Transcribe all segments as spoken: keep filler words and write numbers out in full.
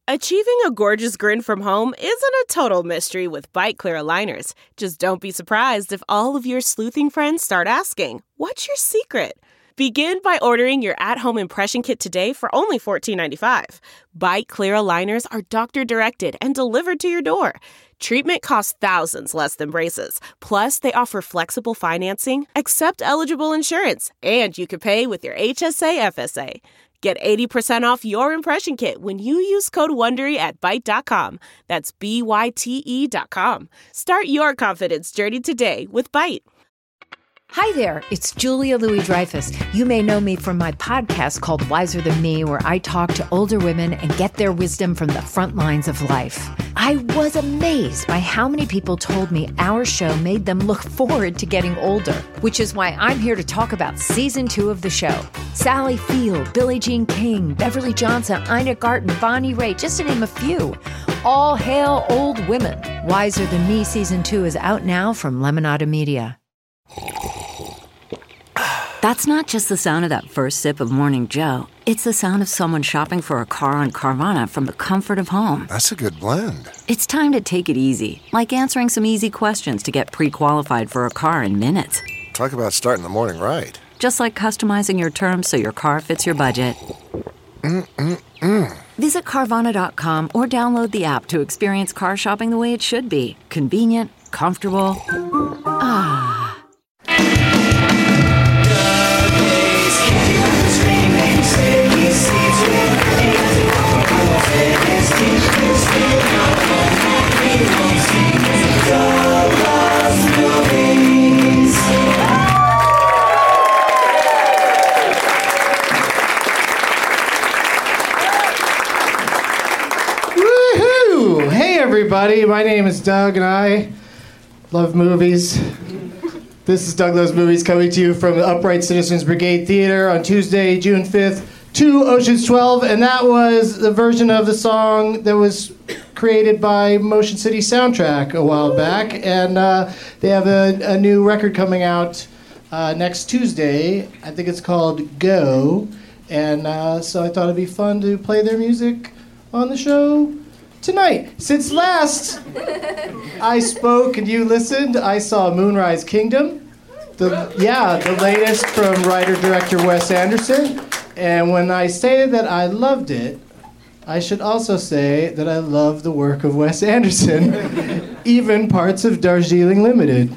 Achieving a gorgeous grin from home isn't a total mystery with Byte Clear aligners. Just don't be surprised if all of your sleuthing friends start asking, "What's your secret?" Begin by ordering your at-home impression kit today for only fourteen ninety-five. Byte Clear aligners are doctor-directed and delivered to your door. Treatment costs thousands less than braces. Plus, they offer flexible financing, accept eligible insurance, and you can pay with your H S A F S A. Get eighty percent off your impression kit when you use code WONDERY at byte dot com. That's B Y T E dot com. Start your confidence journey today with Byte. Hi there, it's Julia Louis-Dreyfus. You may know me from my podcast called Wiser Than Me, where I talk to older women and get their wisdom from the front lines of life. I was amazed by how many people told me our show made them look forward to getting older, which is why I'm here to talk about season two of the show. Sally Field, Billie Jean King, Beverly Johnson, Ina Garten, Bonnie Raitt, just to name a few. All hail old women. Wiser Than Me season two is out now from Lemonada Media. That's not just the sound of that first sip of Morning Joe. It's the sound of someone shopping for a car on Carvana from the comfort of home. That's a good blend. It's time to take it easy, like answering some easy questions to get pre-qualified for a car in minutes. Talk about starting the morning right. Just like customizing your terms so your car fits your budget. Mm-mm-mm. Visit Carvana dot com or download the app to experience car shopping the way it should be. Convenient, comfortable. Ah. Woohoo! Hey everybody, my name is Doug and I love movies. This is Doug Loves Movies coming to you from the Upright Citizens Brigade Theater on Tuesday, June fifth, to Ocean's twelve, and that was the version of the song that was created by Motion City Soundtrack a while back, and uh, they have a, a new record coming out uh, next Tuesday. I think it's called Go, and uh, so I thought it'd be fun to play their music on the show tonight. Since last I spoke and you listened, I saw Moonrise Kingdom, the yeah, the latest from writer-director Wes Anderson. And when I say that I loved it, I should also say that I love the work of Wes Anderson, even parts of Darjeeling Limited.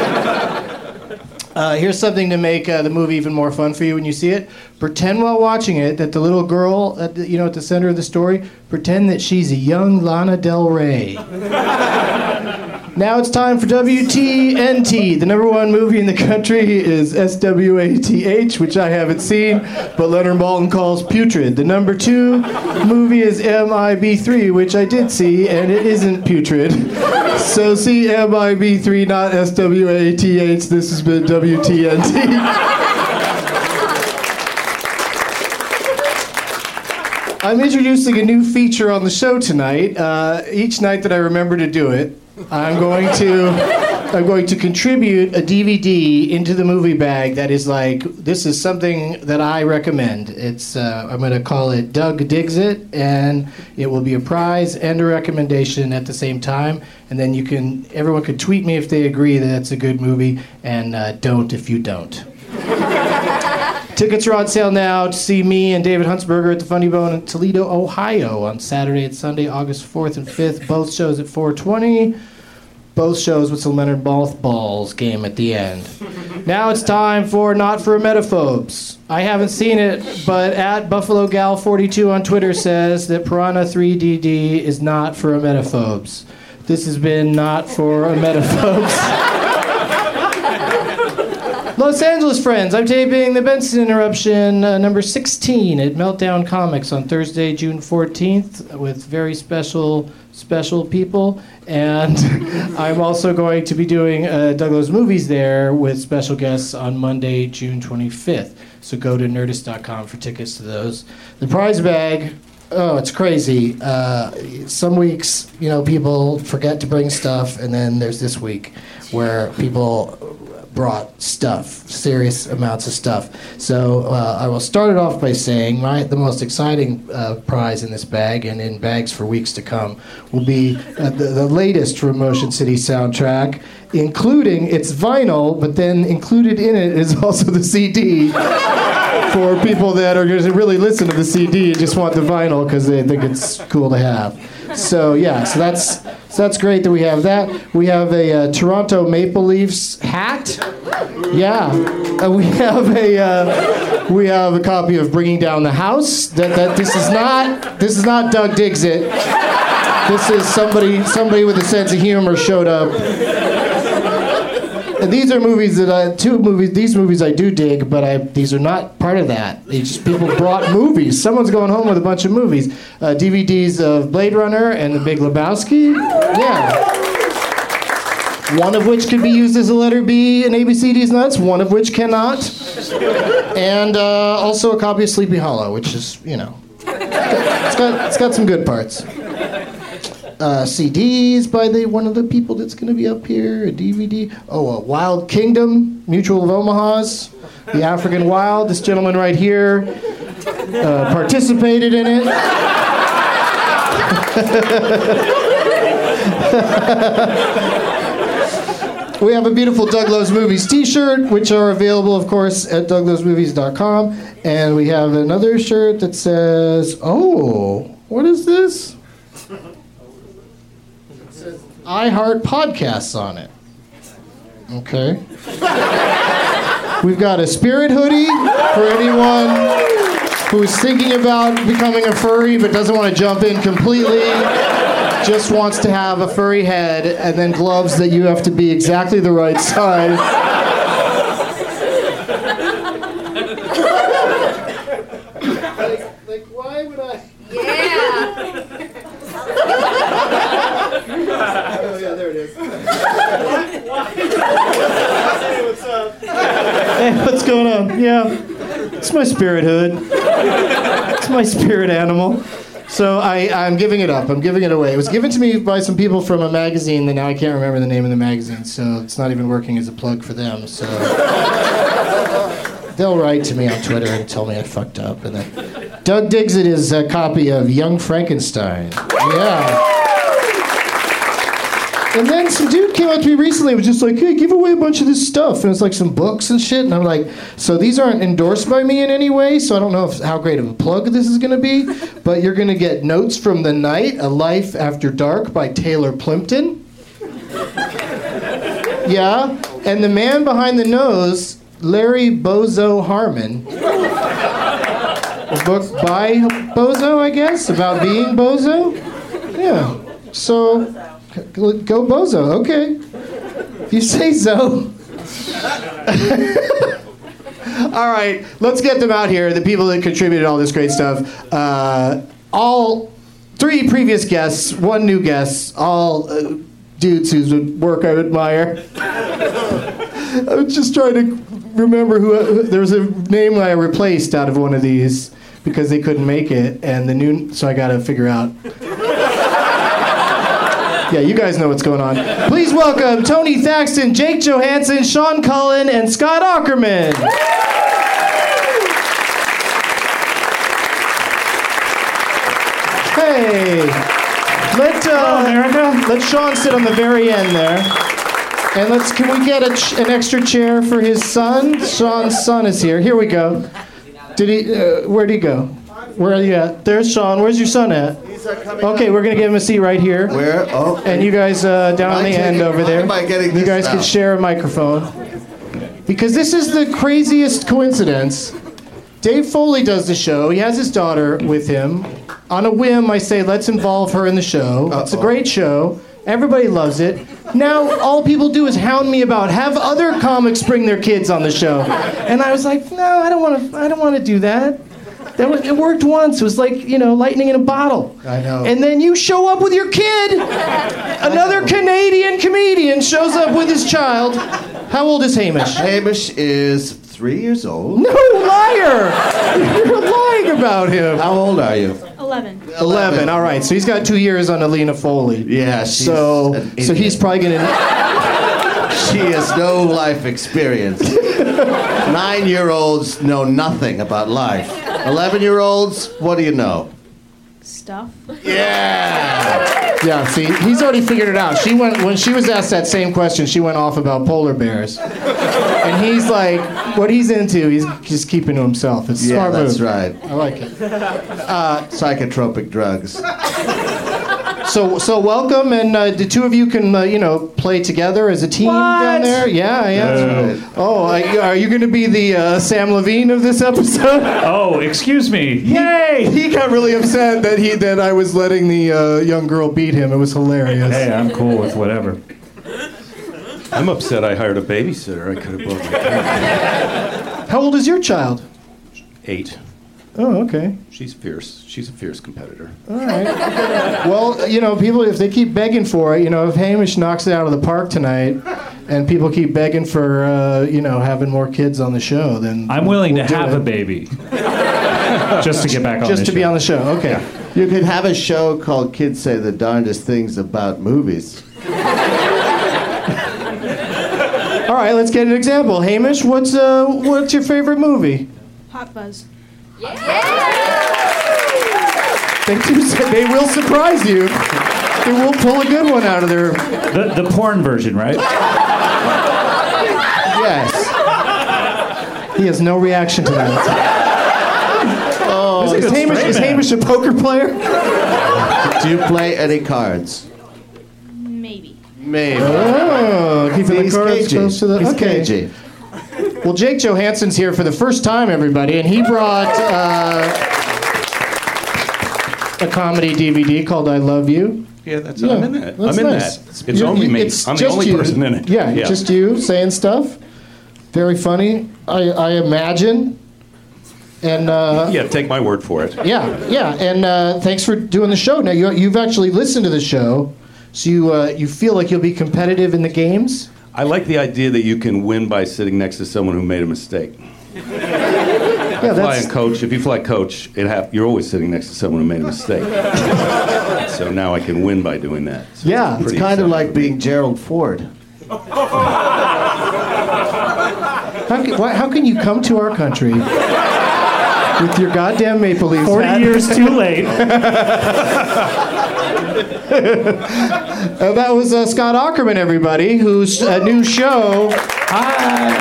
Uh, here's something to make uh, the movie even more fun for you when you see it. Pretend while watching it that the little girl, at the, you know, at the center of the story, pretend that she's a young Lana Del Rey. Now it's time for W T N T. The number one movie in the country is S W A T H, which I haven't seen, but Leonard Maltin calls putrid. The number two movie is M I B three, which I did see, and it isn't putrid. So see M I B three, not S W A T H. This has been W T N T. I'm introducing a new feature on the show tonight. Uh, each night that I remember to do it, I'm going to I'm going to contribute a D V D into the movie bag that is like, this is something that I recommend. It's uh, I'm going to call it Doug Digs It, and it will be a prize and a recommendation at the same time. And then you can everyone can tweet me if they agree that it's a good movie, and uh, don't if you don't. Tickets are on sale now to see me and David Huntsberger at the Funny Bone in Toledo, Ohio on Saturday and Sunday, August fourth and fifth. Both shows at four twenty. Both shows with some Leonard Balls game at the end. Now it's time for Not for Emetophobes. I haven't seen it, but at Buffalo Gal forty-two on Twitter says that Piranha three D D is not for emetophobes. This has been Not for Emetophobes. Los Angeles friends, I'm taping the Benson Interruption uh, number sixteen at Meltdown Comics on Thursday, June fourteenth with very special, special people. And I'm also going to be doing uh, Doug Loves Movies there with special guests on Monday, June twenty-fifth. So go to nerdist dot com for tickets to those. The prize bag, oh, it's crazy. Uh, some weeks, you know, people forget to bring stuff, and then there's this week where people brought stuff, serious amounts of stuff. So uh, I will start it off by saying my the most exciting uh, prize in this bag, and in bags for weeks to come, will be uh, the, the latest from Motion City soundtrack, including its vinyl, but then included in it is also the C D for people that are going to really listen to the C D and just want the vinyl because they think it's cool to have. So yeah, so that's so that's great that we have that. We have a uh, Toronto Maple Leafs hat. Yeah, uh, we have a uh, we have a copy of Bringing Down the House. That that this is not this is not Doug Digs It. This is somebody somebody with a sense of humor showed up. And these are movies that I, two movies, these movies I do dig, but I, these are not part of that. It's just people brought movies. Someone's going home with a bunch of movies. Uh, D V Ds of Blade Runner and The Big Lebowski. Yeah. One of which could be used as a letter B in A B C D's Nuts, one of which cannot. And uh, also a copy of Sleepy Hollow, which is, you know, it's got, it's got some good parts. Uh, C Ds by the one of the people that's going to be up here, a D V D. Oh, uh, Wild Kingdom, Mutual of Omaha's, The African Wild. This gentleman right here uh, participated in it. We have a beautiful Doug Loves Movies t-shirt, which are available, of course, at doug loves movies dot com. And we have another shirt that says, oh, what is this? I Heart Podcasts on it. Okay. We've got a spirit hoodie for anyone who is thinking about becoming a furry but doesn't want to jump in completely, just wants to have a furry head, and then gloves that you have to be exactly the right size. like, like, why would I? Yeah. Oh, yeah, there it is. Hey, what's up? Hey, what's going on? Yeah, it's my spirit hood. It's my spirit animal. So I, I'm giving it up. I'm giving it away. It was given to me by some people from a magazine that now I can't remember the name of the magazine, so it's not even working as a plug for them. So they'll write to me on Twitter and tell me I fucked up. And then Doug Digs It is a copy of Young Frankenstein. Yeah. And then some dude came up to me recently and was just like, hey, give away a bunch of this stuff. And it's like some books and shit. And I'm like, so these aren't endorsed by me in any way, so I don't know if, how great of a plug this is going to be. But you're going to get Notes from the Night, A Life After Dark by Taylor Plimpton. Yeah. And the man behind the nose, Larry Bozo Harmon. A book by Bozo, I guess, about being Bozo. Yeah. So... go Bozo, okay. If you say so. All right, let's get them out here, the people that contributed all this great stuff. Uh, all three previous guests, one new guest, all uh, dudes whose work I admire. I was just trying to remember who, uh, there was a name I replaced out of one of these because they couldn't make it, and the new, so I got to figure out. Yeah, you guys know what's going on. Please welcome Tony Thaxton, Jake Johansson, Sean Cullen, and Scott Aukerman. Hey, let uh, America. Let Sean sit on the very end there, and let's. Can we get a ch- an extra chair for his son? Sean's son is here. Here we go. Did he? Uh, where'd he go? Where are you at? There's Sean. Where's your son at? Okay, we're gonna give him a seat right here. Where? Oh. And you guys uh, down on the end over there. Am I getting you guys this can now? share a microphone. Because this is the craziest coincidence. Dave Foley does the show. He has his daughter with him. On a whim, I say, let's involve her in the show. Uh-oh. It's a great show. Everybody loves it. Now, all people do is hound me about, have other comics bring their kids on the show. And I was like, no, I don't want to. I don't want to do that. That was, it worked once. It was like, you know, lightning in a bottle. I know. And then you show up with your kid. Another Canadian comedian shows up with his child. How old is Hamish? Hamish is three years old. No, liar! You're lying about him. How old are you? Eleven. Eleven. All right. So he's got two years on Alina Foley. Yeah. She's So, an so he's probably gonna. She has no life experience. Nine-year-olds know nothing about life. Eleven-year-olds, what do you know? Stuff. Yeah. Yeah, see, he's already figured it out. She went when she was asked that same question. She went off about polar bears, and he's like, what he's into, he's just keeping to himself. It's a Yeah, smart move. that's right. I like it. Psychotropic drugs. So, so welcome, and uh, the two of you can, uh, you know, play together as a team down there. Yeah, yeah. That's right. Oh, are you, are you going to be the uh, Sam Levine of this episode? Oh, excuse me. Yay! He got really upset that he that I was letting the uh, young girl beat him. It was hilarious. Hey, I'm cool with whatever. I'm upset I hired a babysitter. I could have booked my How old is your child? eight. Oh, okay. She's fierce. She's a fierce competitor. All right. Well, you know, people, if they keep begging for it, you know, if Hamish knocks it out of the park tonight, and people keep begging for, uh, you know, having more kids on the show, then I'm willing we'll to do have it. a baby. Just to get back on Just the to show. be on the show. Okay. You could have a show called Kids Say the Darndest Things About Movies. All right, let's get an example. Hamish, what's uh, what's your favorite movie? Hot Fuzz. They do. Say, they will surprise you. They will pull a good one out of their. The, the porn version, right? Yes. He has no reaction to that. Oh, Is, good Hamish, straight is man. Hamish a poker player? do you play any cards? Maybe. Maybe. Oh, keeping the He's cards cagey. close to the. He's Okay. cagey. Well, Jake Johansson's here for the first time, everybody, and he brought uh, a comedy D V D called "I Love You." Yeah, that's Yeah, I'm in that. that's I'm in nice. that. It's You're- only me. it's I'm the just only you. person in it. Yeah, just you saying stuff. Very funny, I, I imagine. And uh, Yeah, take my word for it. yeah, yeah, and uh, thanks for doing the show. Now you, you've actually listened to the show, so you uh, you feel like you'll be competitive in the games. I like the idea that you can win by sitting next to someone who made a mistake. Yeah, Fly that's and coach. If you fly coach, it hap- you're always sitting next to someone who made a mistake. So now I can win by doing that. So Yeah. It's pretty kind of exciting. like being Gerald Ford. how can, why, how can you come to our country with your goddamn Maple Leafs Forty hat? years too late. Uh, that was uh, Scott Aukerman, everybody, whose uh, new show, Hi,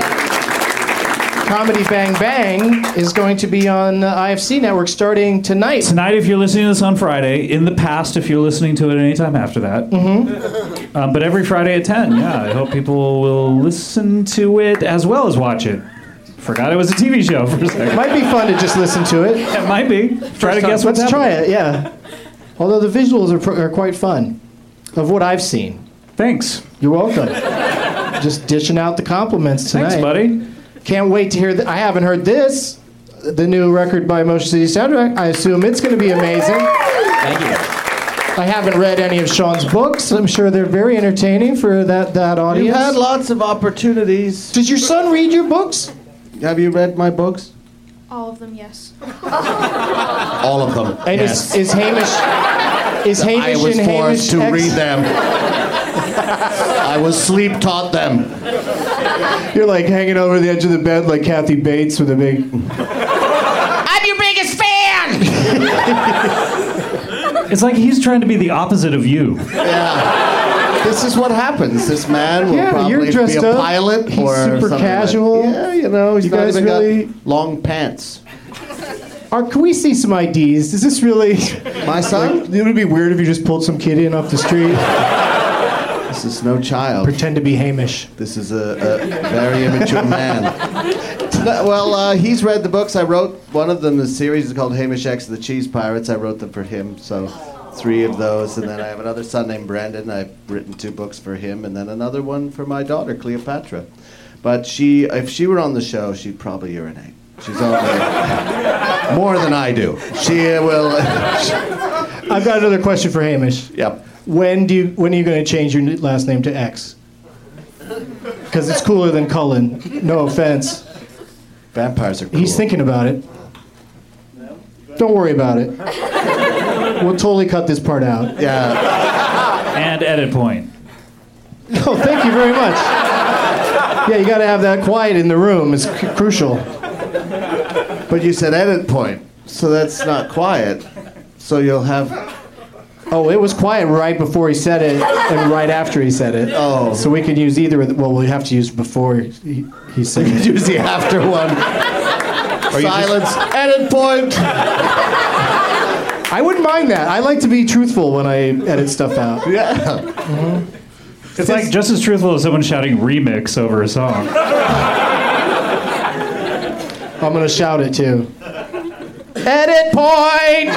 Comedy Bang Bang, is going to be on uh, I F C Network starting tonight. Tonight, if you're listening to this on Friday. In the past, if you're listening to it anytime after that. Mm-hmm. Um, but every Friday at ten. Yeah, I hope people will listen to it as well as watch it. Forgot it was a T V show for a second. Might be fun to just listen to it. It might be. Try to guess what's Let's try happening. it, yeah. Although the visuals are, pr- are quite fun, of what I've seen. Thanks. You're welcome. Just dishing out the compliments tonight. Thanks, buddy. Can't wait to hear. Th- I haven't heard this, the new record by Motion City Soundtrack. I assume it's going to be amazing. Thank you. I haven't read any of Sean's books. I'm sure they're very entertaining for that, that audience. You've had lots of opportunities. Does your son read your books? Have you read my books? All of them, yes. All of them. And yes. is, is Hamish? Is Hamish I was and Hamish forced to X- read them. I was sleep taught them. You're like hanging over the edge of the bed like Kathy Bates with a big. I'm your biggest fan! It's like he's trying to be the opposite of you. Yeah. This is what happens. This man will Yeah, probably you're be dressed a up. pilot He's or super something like- casual. Yeah, you know, he's You not guys even really- got long pants. Are, can we see some I Ds? Is this really? My son? Like, it would be weird if you just pulled some kid in off the street. This is no child. Pretend to be Hamish. This is a, a very immature man. No, well, uh, he's read the books. I wrote one of them. The series is called Hamish X and the Cheese Pirates. I wrote them for him, so three of those. And then I have another son named Brandon. I've written two books for him, and then another one for my daughter, Cleopatra. But she, if she were on the show, she'd probably urinate. She's only more than I do. She will. I've got another question for Hamish. Yep. When do you, when are you going to change your last name to X? Because it's cooler than Cullen. No offense. Vampires are cool. He's thinking about it. Don't worry about it. We'll totally cut this part out. Yeah. And edit point. Oh, thank you very much. Yeah, you got to have that quiet in the room. It's c- crucial. But you said edit point, so that's not quiet. So you'll have. Oh, it was quiet right before he said it and right after he said it. Oh. So we could use either of the, well, we have to use before he, he said We it. could use the after one. Silence, edit point. I wouldn't mind that. I like to be truthful when I edit stuff out. Yeah. Mm-hmm. It's like just as truthful as someone shouting remix over a song. I'm going to shout it too. Edit point!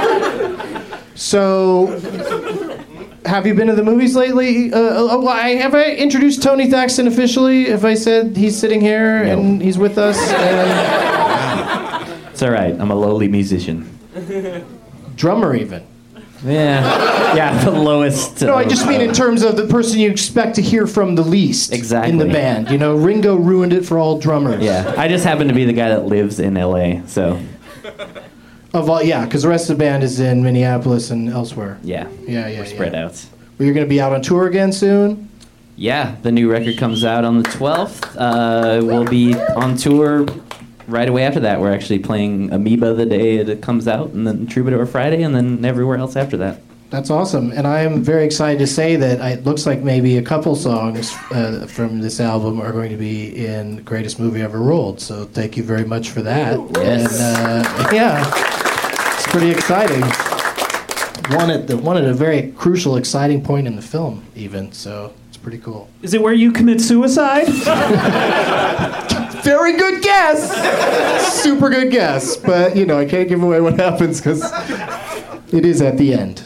So, have you been to the movies lately? Uh, oh, I, have I introduced Tony Thaxton officially? Have I said he's sitting here No. and he's with us? And It's all right. I'm a lowly musician. drummer even. Yeah, yeah, the lowest. No, I of, just mean uh, in terms of the person you expect to hear from the least Exactly. in the band. You know, Ringo ruined it for all drummers. Yeah, I just happen to be the guy that lives in L A, so Of all, yeah, because the rest of the band is in Minneapolis and elsewhere. yeah. Yeah, yeah, We're spread yeah. out. Well, you're going to be out on tour again soon? Yeah, the new record comes out on the twelfth. Uh, we'll be on tour right away after that. We're actually playing Amoeba the day it comes out, and then Troubadour Friday, and then everywhere else after that. That's awesome. And I am very excited to say that I, it looks like maybe a couple songs uh, from this album are going to be in Greatest Movie Ever Rolled. So thank you very much for that. Yes. And uh, yeah, it's pretty exciting. One at, the, one at a very crucial, exciting point in the film, even. So it's pretty cool. Is it where you commit suicide? Very good guess. Super good guess. But, you know, I can't give away what happens because it is at the end.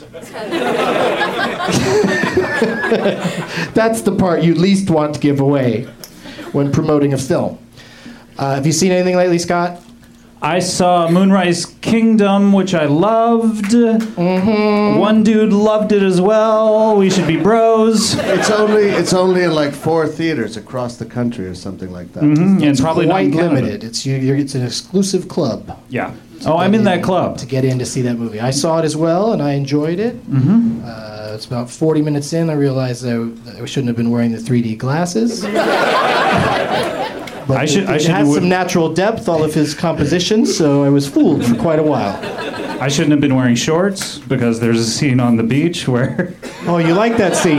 That's the part you least want to give away when promoting a film. Uh, have you seen anything lately, Scott? I saw Moonrise Kingdom, which I loved. Mm-hmm. One dude loved it as well. We should be bros. It's only it's only in like four theaters across the country or something like that. Mm-hmm. And probably not Quite in Canada. limited. It's you, you're, it's an exclusive club. Yeah. Oh, I'm in that club. To get in to see that movie. I saw it as well, and I enjoyed it. Mm-hmm. Uh, it's about forty minutes in. I realized I, I shouldn't have been wearing the three D glasses. But I should- it, I it should has do it- some natural depth, all of his compositions, so I was fooled for quite a while. I shouldn't have been wearing shorts because there's a scene on the beach where Oh, you like that scene?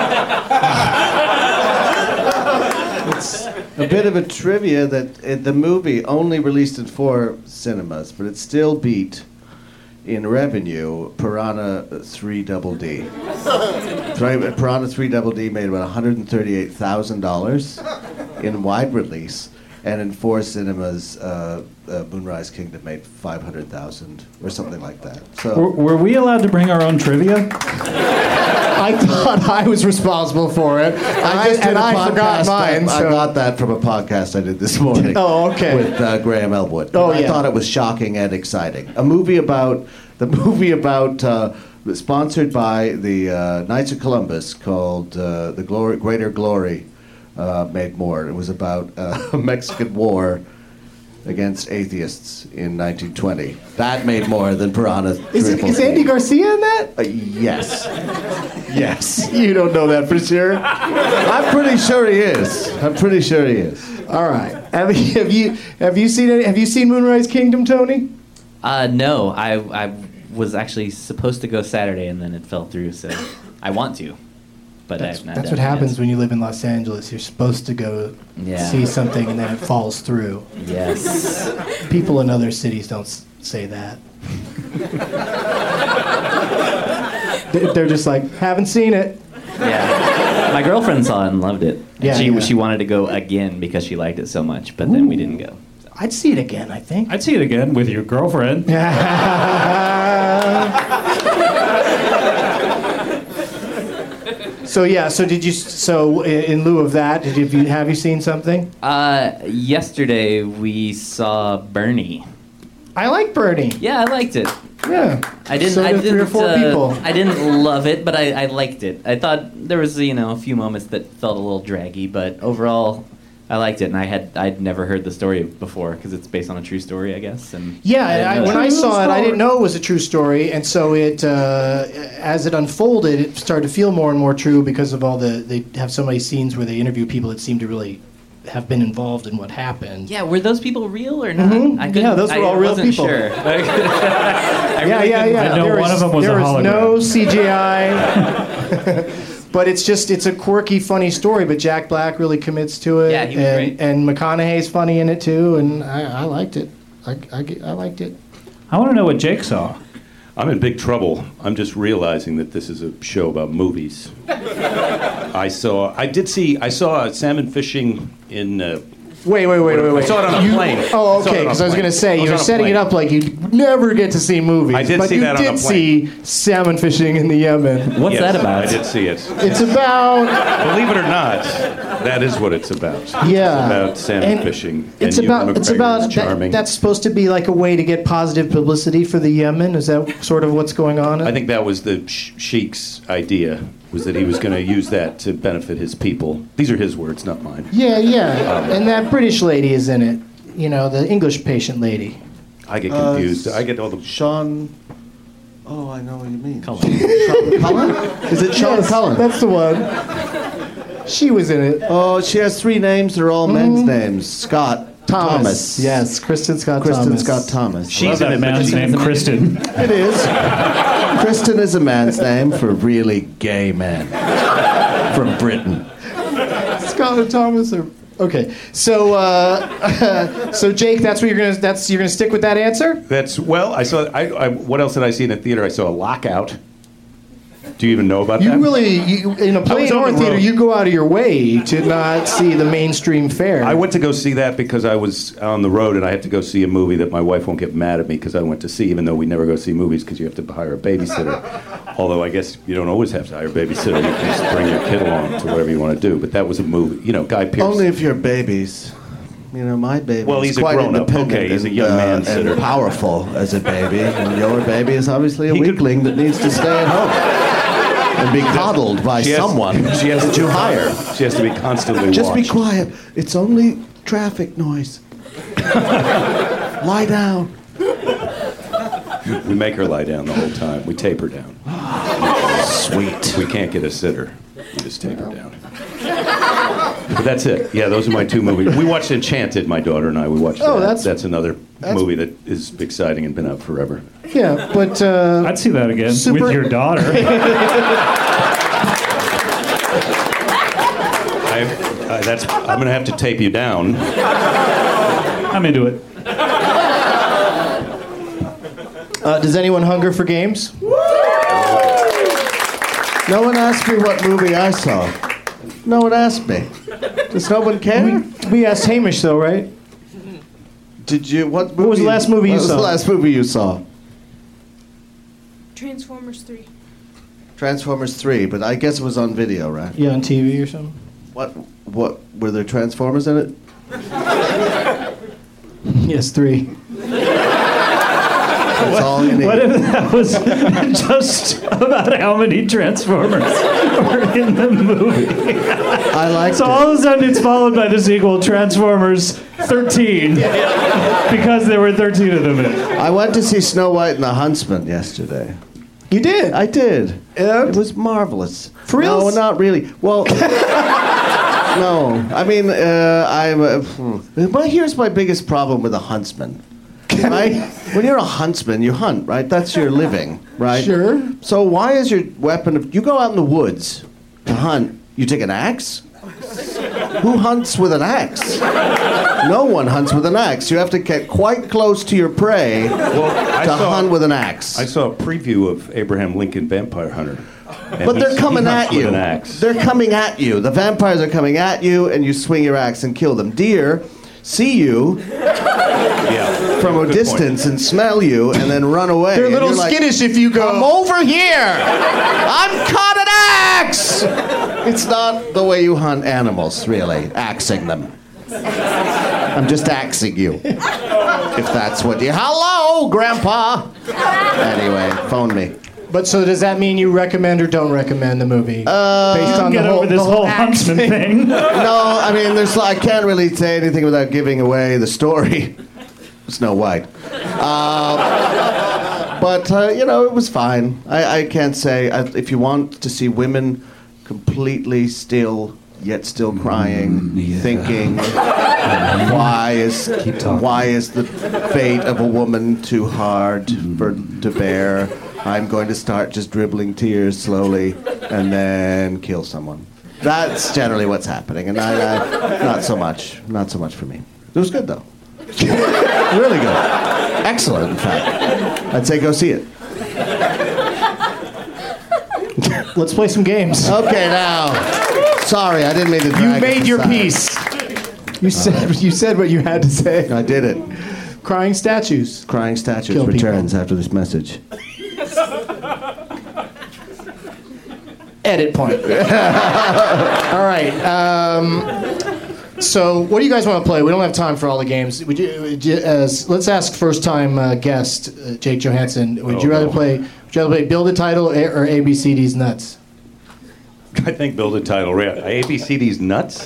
It's a bit of a trivia that uh, the movie only released in four cinemas, but it still beat in revenue Piranha three Double D. Sorry, Piranha three Double D made about one hundred thirty-eight thousand dollars in wide release, and in four cinemas, uh, uh, Moonrise Kingdom made five hundred thousand dollars or something like that. So. were, were we allowed to bring our own trivia? I thought I was responsible for it, I just did and a I podcast forgot mine. that- So. I got that from a podcast I did this morning. Oh, okay. With uh, Graham Elwood. Oh, I yeah. thought it was shocking and exciting. A movie about the movie about uh, sponsored by the uh, Knights of Columbus called uh, The Glory, Greater Glory, uh, made more. It was about uh, a Mexican war against atheists in nineteen twenty. That made more than Piranha. Is, it, is Andy Garcia in that? Uh, yes. Yes. You don't know that for sure. I'm pretty sure he is. I'm pretty sure he is. All right. Have you have you have you seen it? Have you seen Moonrise Kingdom, Tony? Uh, no, I I was actually supposed to go Saturday, and then it fell through. So I want to, but That's, I've not that's done what it happens yet. when you live in Los Angeles. You're supposed to go Yeah. see something and then it falls through. Yes. People in other cities don't s- say that. They- They're just like, haven't seen it. Yeah. My girlfriend saw it and loved it. And Yeah, she yeah. she wanted to go again because she liked it so much, but then we didn't go. I'd see it again, I think. I'd see it again with your girlfriend. So yeah, so did you? So i- in lieu of that, did you have you, have you seen something? Uh, yesterday we saw Bernie. I like Bernie. Yeah, I liked it. Yeah. I didn't. So I did didn't. three or four uh, people. I didn't love it, but I, I liked it. I thought there was you know a few moments that felt a little draggy, but overall, I liked it, and I had I'd never heard the story before because it's based on a true story, I guess. And Yeah, I didn't I, know when that. I saw it, I didn't know it was a true story, and so it, uh, as it unfolded, it started to feel more and more true because of all the. They have so many scenes where they interview people that seem to really have been involved in what happened. Yeah, were those people real or not? Mhm. I couldn't- Yeah, those were I all real wasn't people. Sure. I yeah, really yeah, couldn't- yeah. I know There one was, of them was a there was no hologram. C G I. But it's just, it's a quirky, funny story, but Jack Black really commits to it. Yeah, he was and, great. And McConaughey's funny in it, too, and I, I liked it. I, I, I liked it. I want to know what Jake saw. I'm in big trouble. I'm just realizing that this is a show about movies. I saw, I did see, I saw salmon fishing in. Uh, Wait, wait, wait, wait, wait. I saw it on a You- plane. Oh, I saw it okay, on a because I was plane. going to say, I was you're on a setting it plane. up like you never get to see movies. I did but see you that on did a see salmon fishing in the Yemen. What's Yes, that about? I did see it. It's about... Believe it or not, that is what it's about. Yeah. It's about salmon And fishing. It's and about, Ewan it's McGregor about is that, charming. that's supposed to be like a way to get positive publicity for the Yemen. Is that sort of what's going on? I think that was the sh- Sheikh's idea, was that he was going to use that to benefit his people. These are his words, not mine. Yeah, yeah. Um, and that British lady is in it. You know, the English patient lady. I get Uh, confused. I get all the... Sean. Oh, I know what you mean. Cullen. Sean Cullen? Is it Sean Yes, Cullen? that's the one. She was in it. Oh, she has three names. They're all men's names. Scott Thomas. Thomas. Yes, Kristen Scott Kristen Thomas. Scott Thomas. She's that man's name, Kristen. It is. Kristen is a man's name for really gay men from Britain. Scott Thomas. Or, okay, so uh, so Jake, that's what you're gonna. That's you're gonna stick with that answer. That's, well, I saw... I, I, what else did I see in the theater? I saw a Lockout. Do you even know about You that? really, you, in a I play was on or the theater, road. you go out of your way to not see the mainstream fare. I went to go see that because I was on the road and I had to go see a movie that my wife won't get mad at me because I went to see, even though we never go see movies because you have to hire a babysitter. Although I guess you don't always have to hire a babysitter. You can just bring your kid along to whatever you want to do. But that was a movie, you know, Guy Pearce. Only if you're babies. You know, my baby Well, is he's a quite grown-up. independent Okay, he's a and, young uh, man sitter. and powerful as a baby. And your baby is obviously a He could- weakling that needs to stay at home and be coddled by She has- someone she has that to- you hire. She has to be constantly Just be watched. quiet. It's only traffic noise. Lie down. We make her lie down the whole time. We tape her down. Sweet. We can't get a sitter. We just tape her down. But that's it. Yeah, those are my two movies. We watched Enchanted, my daughter and I. We watched Oh, that. that's- that's another that's- movie that is exciting and been out forever. Yeah, but uh, I'd see that again Super- with your daughter. I, uh, that's. I'm gonna have to tape you down. I'm into it. uh, does anyone hunger for games? No one asked me what movie I saw. No one asked me. Does no one care? We asked Hamish though, right? Did you? What, movie, What was the last movie you what was saw? the last movie you saw? Transformers three. Transformers three, but I guess it was on video, right? Yeah, on T V or something. What? What? Were there Transformers in it? Yes, three. That's all you need. What if that was just about how many Transformers were in the movie? I like So it. all of a sudden it's followed by the sequel, Transformers thirteen, because there were thirteen of them in it. I went to see Snow White and the Huntsman yesterday. You did. I did. And? It was marvelous. For reals? No, not really. Well, no. I mean, uh, I'm. Uh, hmm. Well, here's my biggest problem with a huntsman. Right? When you're a huntsman, you hunt, right? That's your living, right? Sure. So why is your weapon? Of, you go out in the woods to hunt. You take an axe. Who hunts with an axe? No one hunts with an axe. You have to get quite close to your prey Well, I to saw, hunt with an axe. I saw a preview of Abraham Lincoln Vampire Hunter. And But they're he's- coming he hunts at you. With an axe. They're coming at you. The vampires are coming at you, and you swing your axe and kill them. Deer see you Yeah. from a Good distance point. and smell you, and then run away. They're a And little you're like, skittish if you go. Come over here! I'm caught an axe! It's not the way you hunt animals, really, axing them. I'm just axing you. If that's what you. Hello, Grandpa! Anyway, phone me. But so does that mean you recommend or don't recommend the movie? Uh, Based on Get the whole, over this the whole axe Huntsman thing. No, I mean, there's. I can't really say anything without giving away the story. Snow White. Uh, but uh, you know, it was fine. I, I can't say I, if you want to see women completely still, yet still crying, Mm, yeah. thinking, why is why is the fate of a woman too hard for to bear? I'm going to start just dribbling tears slowly and then kill someone. That's generally what's happening, and I, I not so much, not so much for me. It was good though. Really good. Excellent, in fact. I'd say go see it. Let's play some games. Okay, now. Sorry, I didn't mean to drag You us made your aside. piece. You said you said what you had to say. I did it. Crying statues. Crying Statues Kill people. returns after this message. Edit point. All right. Um, so, what do you guys want to play? We don't have time for all the games. Would you, would you, as, let's ask first-time uh, guest uh, Jake Johansson. Would Oh, you rather no. play? Would you rather play Build a Title or A B C D's Nuts? I think build a title. A B C D's nuts?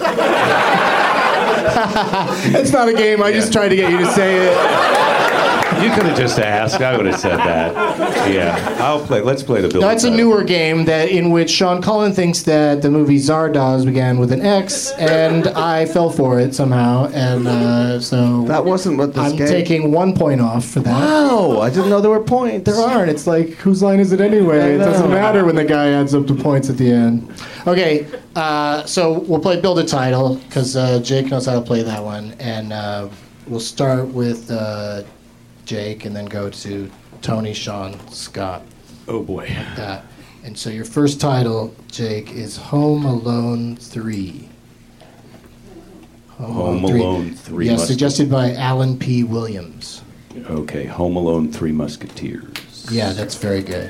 It's not a game. I just tried to get you to say it. You could have just asked. I would have said that. Yeah, I'll play. Let's play the build. Now, it's a title. newer game that in which Sean Cullen thinks that the movie Zardoz began with an X, and I fell for it somehow, and uh, so That wasn't what this I'm game... taking one point off for that. Wow, I didn't know there were points. There aren't. It's like, whose line is it anyway? It doesn't matter when the guy adds up the points at the end. Okay, uh, so we'll play Build a Title, because uh, Jake knows how to play that one. And uh, we'll start with uh, Jake and then go to Tony, Sean, Scott. Oh boy. Like that. And so your first title, Jake, is Home Alone three. Home Alone three. Yes, Musket- suggested by Alan P. Williams. Okay, Home Alone Three Musketeers. Yeah, that's very good.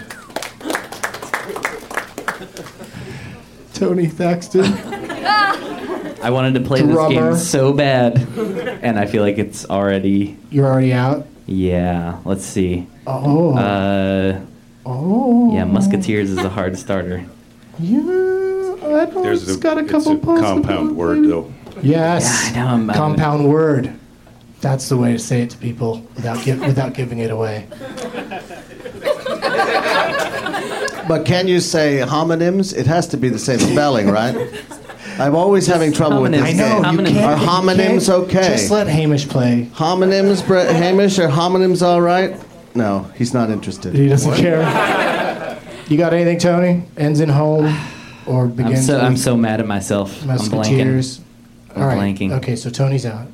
Tony Thaxton. I wanted to play this Drummer. game so bad, and I feel like it's already. You're already out? Yeah. Let's see. Oh. Uh, oh. yeah, Musketeers is a hard starter. Yeah, I don't There's it's a, got a it's couple a compound possibilities. word though. Yes. Yeah, I know, I'm- I'm- compound word. That's the way to say it to people without gi- without giving it away. But can you say homonyms? It has to be the same spelling, right? I'm always having trouble with this homonyms. I know. game. You Homonyms. can't, Are you homonyms can't okay? Just let Hamish play. Homonyms, Brett Hamish, are homonyms all right? No, he's not interested. He doesn't care. You got anything, Tony? Ends in home or I'm begins so with I'm so mad at myself. I'm blanking. Musketeers? I'm All right. blanking. Okay, so Tony's out.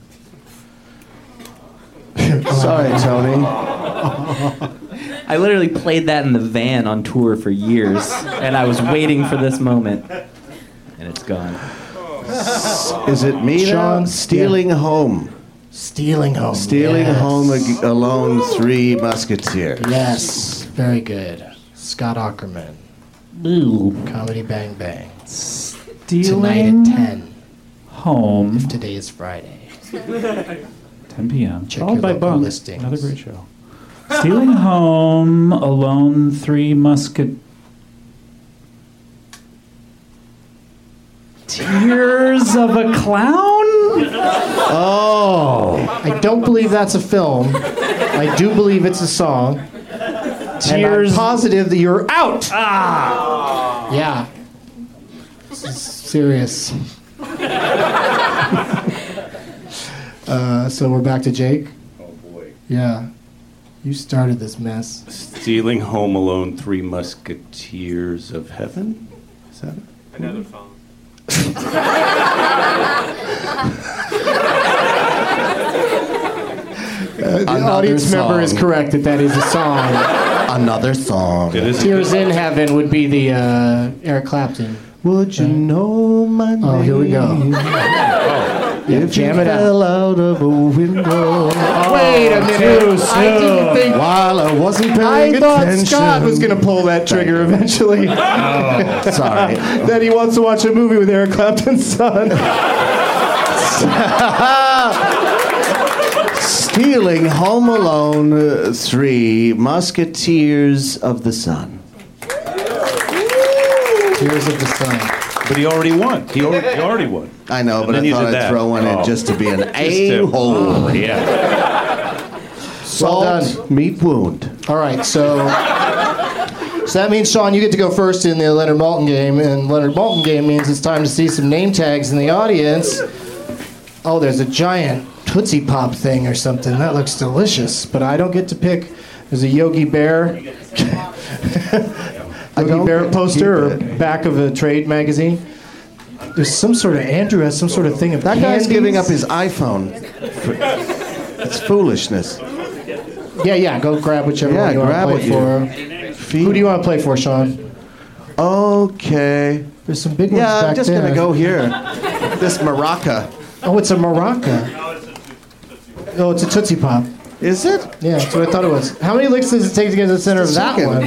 Sorry, Tony. I literally played that in the van on tour for years, and I was waiting for this moment, and it's gone. Is it me now? Sean, Stealing Home. Stealing home. Stealing yes. Home ag- Alone Three Musketeers. Yes, very good. Scott Aukerman. Comedy Bang Bang. Tonight Stealing at ten. Home. Today is Friday. ten p.m. Check Followed your by local Bunk. listings. Another great show. Stealing Home Alone Three Musket. Tears of a Clown? Oh. I don't believe that's a film. I do believe it's a song. Tears. And I'm positive that you're out. Ah. Yeah. This is serious. uh, so we're back to Jake. Oh boy. Yeah. You started this mess. Stealing Home Alone Three Musketeers of Heaven? Is that it? Another phone. Uh, the Another audience member is song. correct that that is a song. Another song. It is a Tears good- in Heaven would be the uh, Eric Clapton. Would you know my name? Oh, here we go. Yeah, If jam you it out. fell out of a window. Wait a minute. I didn't think. While I wasn't paying I thought attention. Scott was going to pull that trigger eventually. Oh, sorry. That he wants to watch a movie with Eric Clapton's son. Stealing Home Alone uh, three Musketeers of the Sun. Tears of the Sun. But he already won. He already, he already won. I know, And but then I you thought did I'd that. throw one Oh. in just to be an Just to- a-hole. Oh, yeah. Salt, Well meat wound. All right, so so that means, Sean, you get to go first in the Leonard Maltin game, and Leonard Maltin game means it's time to see some name tags in the audience. Oh, there's a giant Tootsie Pop thing or something. That looks delicious, but I don't get to pick. There's a Yogi Bear, Yogi don't Bear get to poster or keep it. back of a trade magazine. There's some sort of, Andrew has some sort of thing of That guy's candies. giving up his iPhone. It's foolishness. Yeah, yeah, go grab whichever Yeah, one you want grab to what play you for. feel. Who do you want to play for, Sean? Okay. There's some big ones Yeah, back I'm just there. gonna go here. This maraca. Oh, it's a maraca. Oh, it's a Tootsie Pop. Is it? Yeah, that's what I thought it was. How many licks does it take to get to the center of that Second. one?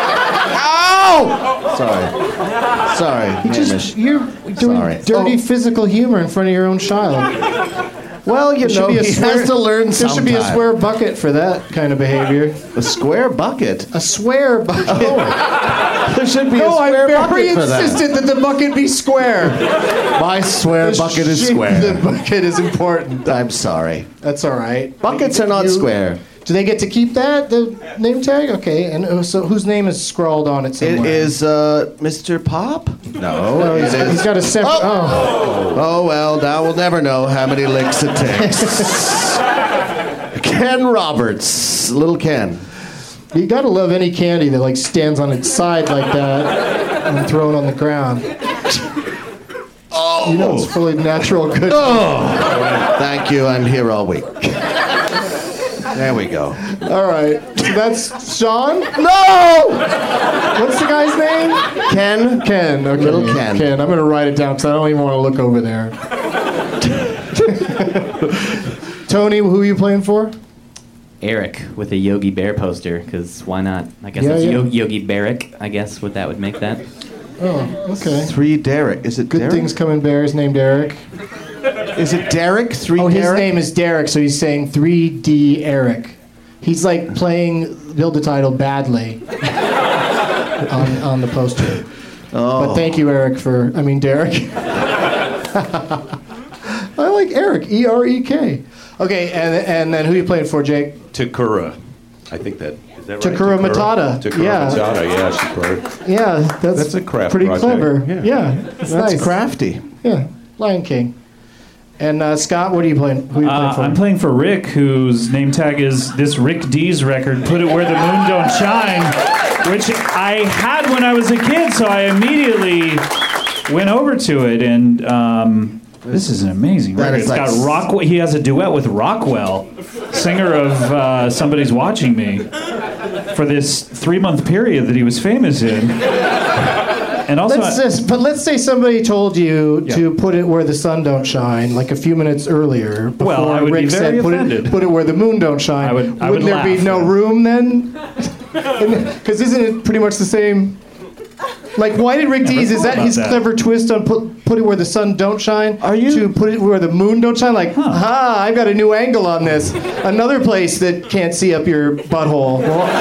Ow! Sorry. Sorry. You Hamish. just, you're doing Sorry. dirty Oh. physical humor in front of your own child. Well, you There should know, be a he square- has to learn There should be a sometime. square bucket for that kind of behavior. A square bucket? A swear bucket. There should be No, a I'm square very bucket for that. insistent that the bucket be square. My square The bucket is shit- square. The bucket is important. I'm sorry. That's all right. Buckets are not You- square. Do they get to keep that, the name tag? Okay, and uh, so whose name is scrawled on it somewhere? It is uh, Mister Pop? No. No, he's, it is- he's got a separate. Oh. Oh, well, now we'll never know how many licks it takes. Ken Roberts. Little Ken. You gotta love any candy that like stands on its side like that and thrown on the ground. Oh. You know it's full of natural goodness. Oh. Thank you. I'm here all week. There we go. All right, so that's Sean. No! What's the guy's name? Ken. Ken. Okay. Little Ken. Ken. I'm gonna write it down because I don't even want to look over there. Tony, who are you playing for? Eric with a Yogi Bear poster, because why not? I guess Yeah, it's yeah. Yo- Yogi Barrick, I guess what that would make that. Oh, okay. Three Derek. Is it Good Derek? things come in bears. Named Eric. Is it Derek? Three Oh, his Derek? name is Derek, so he's saying three D Eric. He's like playing Build the Title badly on, on the poster. Oh. But thank you, Eric, for, I mean, Derek. I like Eric, E R E K. Okay, and and then who are you playing for, Jake? Takura. I think that, is that right? Takura Matata. Takura Yeah. Matata, yeah, she played. Yeah, that's, That's a craft pretty project. clever. Yeah. Yeah, it's That's nice. crafty. Yeah, Lion King. And uh, Scott, what are you playing? Who are you playing Uh, for? I'm playing for Rick, whose name tag is this Rick D's record, Put It Where the Moon Don't Shine, which I had when I was a kid, so I immediately went over to it, and um, this is an amazing That record. is It's like got Rockwell. He has a duet with Rockwell, singer of uh, Somebody's Watching Me, for this three-month period that he was famous in. And also, Let's just, but let's say somebody told you Yeah. to put it where the sun don't shine, like a few minutes earlier. Before Well, I would be Rick very said, put offended. it, put it where the moon don't shine. I would- I Wouldn't would there be laugh, no yeah. room then? Because isn't it pretty much the same? Like, why did Rick Never Dees? Is thought that about his that. clever twist on put put it where the sun don't shine? Are you- to put it where the moon don't shine? Like, aha! I've got a new angle on this. Another place that can't see up your butthole.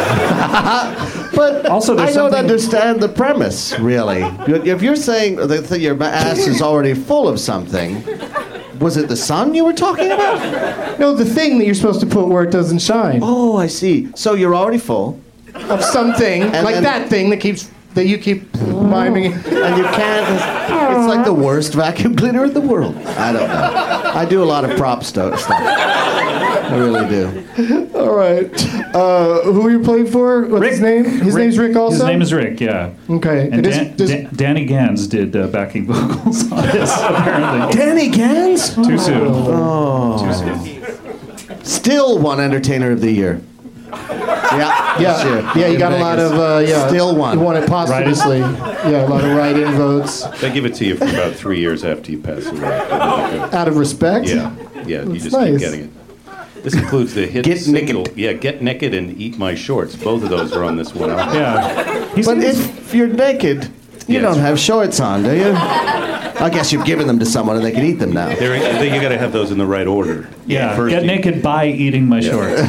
But Also, I there's don't something- understand the premise, really. If you're saying that that your ass is already full of something, was it the sun you were talking about? No, the thing that you're supposed to put where it doesn't shine. Oh, I see. So you're already full, Of something And like then- that thing that keeps that you keep miming. and you can't. It's like the worst vacuum cleaner in the world. I don't know. I do a lot of prop sto- stuff. I really do. All right. Uh, who are you playing for? What's Rick. his name? His Rick- name's Rick also? His name is Rick, yeah. Okay. And It is- Dan, does- Dan- Danny Gans did uh, backing vocals on this, apparently. Danny Gans? Too soon. Oh. Too soon. Still one Entertainer of the Year. Yeah. yeah, sure. yeah, you In got a lot Vegas. of uh, yeah. Still one. You won it posthumously. Yeah, a lot of write-in votes. They give it to you for about three years after you pass away. Out of respect. Yeah, yeah, you That's just nice. keep getting it. This includes the hit Get single. Naked. Yeah, Get Naked and Eat My Shorts. Both of those are on this one album. Yeah. He But seems- if you're naked, you Yes. don't have shorts on, do you? I guess you've given them to someone and they can eat them now. They're, they, you got to have those in the right order. yeah, First get you- naked by eating my shorts.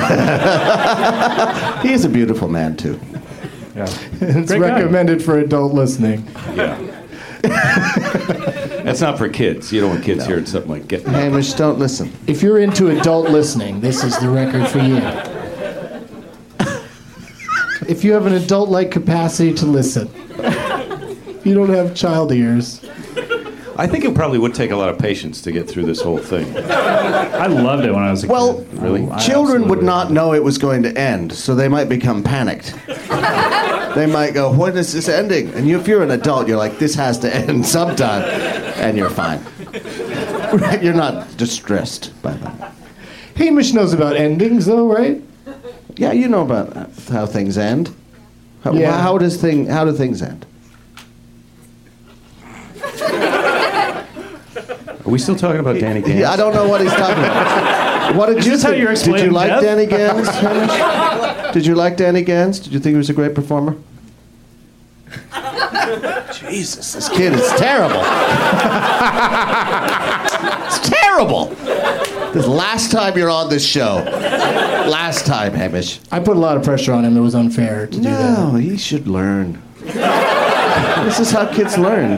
He is a beautiful man, too. Yeah. It's Great guy. recommended for adult listening. Yeah. That's not for kids. You don't want kids No. hearing something like "Get." Hamish, don't listen. If you're into adult listening, this is the record for you. If you have an adult-like capacity to listen, you don't have child ears. I think it probably would take a lot of patience to get through this whole thing. I loved it when I was a Well, kid. Really? I children would absolutely- not know it was going to end, so they might become panicked. They might go, when is this ending? And you, if you're an adult, you're like, this has to end sometime. And you're fine. You're not distressed by that. Hamish knows about endings, though, right? Yeah, you know about how things end. How, Yeah. how does thing? How do things end? Are we still talking about Danny Gans? Yeah, I don't know what he's talking about. What did Is you this how think? you're Did you explaining like death? Danny Gans? Hamish? Did you like Danny Gans? Did you think he was a great performer? Jesus, this kid is terrible. It's terrible. This last time you're on this show. Last time, Hamish. I put a lot of pressure on him. It was unfair to do that. No, he should learn. This is how kids learn.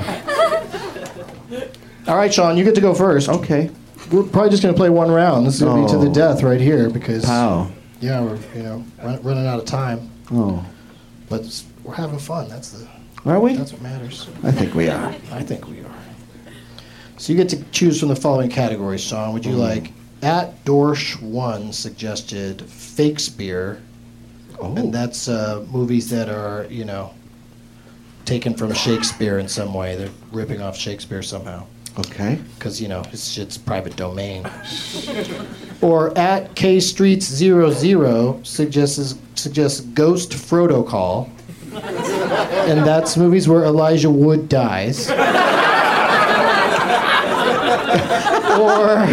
All right, Sean, you get to go first. Okay. We're probably just going to play one round. This is going to be to the Oh. death right here because Pow. yeah, we're you know run, running out of time, Oh. but it's, we're having fun. That's the Are we? that's what matters. I think we are. I think we are. So you get to choose from the following categories, Sean. Would you like at Dorsch one suggested Fakespeare, Oh. and that's uh, movies that are you know taken from Shakespeare in some way. They're ripping off Shakespeare somehow. Okay. Because, you know, his shit's private domain. Or at K Streets zero zero suggests, suggests Ghost Frodo Call. And that's movies where Elijah Wood dies. or,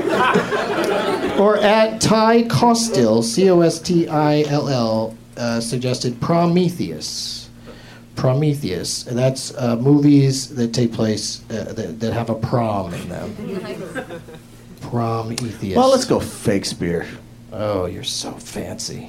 or at Ty Costill, C O S T I L L, uh, suggested Prometheus. Prometheus, and that's uh, movies that take place uh, that, that have a prom in them. Prometheus. Well, let's go Fakespeare. Oh, you're so fancy.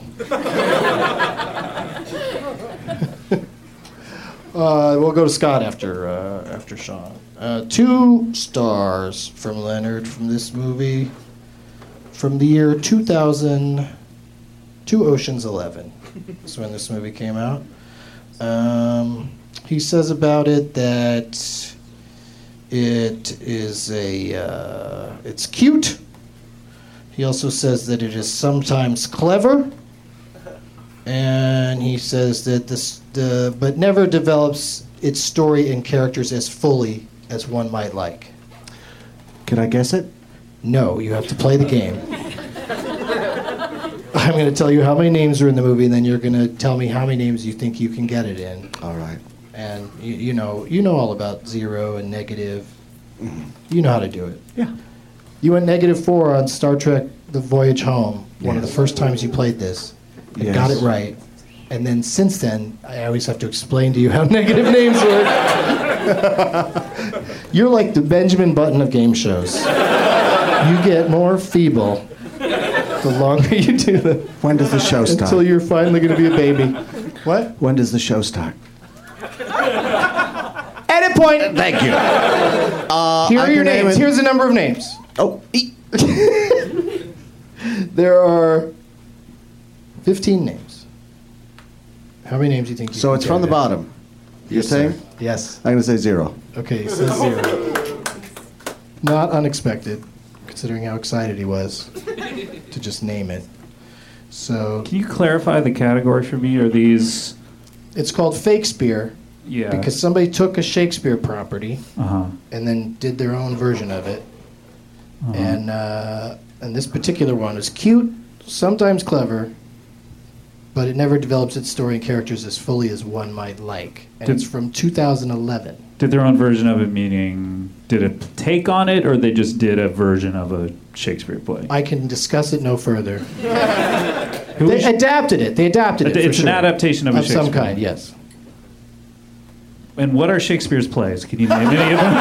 uh, we'll go to Scott after uh, after Sean. Uh, two stars from Leonard from this movie, from the year two thousand, two Ocean's Eleven. That's when this movie came out. Um, he says about it that it is a, uh, it's cute. He also says that it is sometimes clever, and he says that this, the, but never develops its story and characters as fully as one might like. Can I guess it? No, you have to play the game. I'm going to tell you how many names are in the movie, and then you're going to tell me how many names you think you can get it in. All right. And you, you know, you know all about zero and negative. You know how to do it. Yeah. You went negative four on Star Trek: The Voyage Home. One of the Yes. first times you played this, you Yes. got it right. And then since then, I always have to explain to you how negative names work. You're like the Benjamin Button of game shows. You get more feeble the longer you do them. When does the show start? Until you're finally going to be a baby. What? When does the show start? Edit point. Thank you. Uh, Here I are your can name names. it- Here's the number of names. Oh, e- There are fifteen names. How many names do you think you so can it's get from the in? bottom. You're Yes, saying? sir. Yes. I'm going to say zero. Okay, he says zero. Not unexpected, considering how excited he was to just name it. So Can you clarify the category for me? Are these? it's called Fakespeare Yeah. because somebody took a Shakespeare property Uh huh. and then did their own version of it. Uh-huh. And uh, and this particular one is cute, sometimes clever, but it never develops its story and characters as fully as one might like. And Did- it's from two thousand eleven. Did their own version of it, meaning did it take on it, or they just did a version of a Shakespeare play? I can discuss it no further. Who They was- adapted it. They adapted it. It's for an sure. adaptation of a of some Shakespeare. kind. Yes. And what are Shakespeare's plays? Can you name any of them?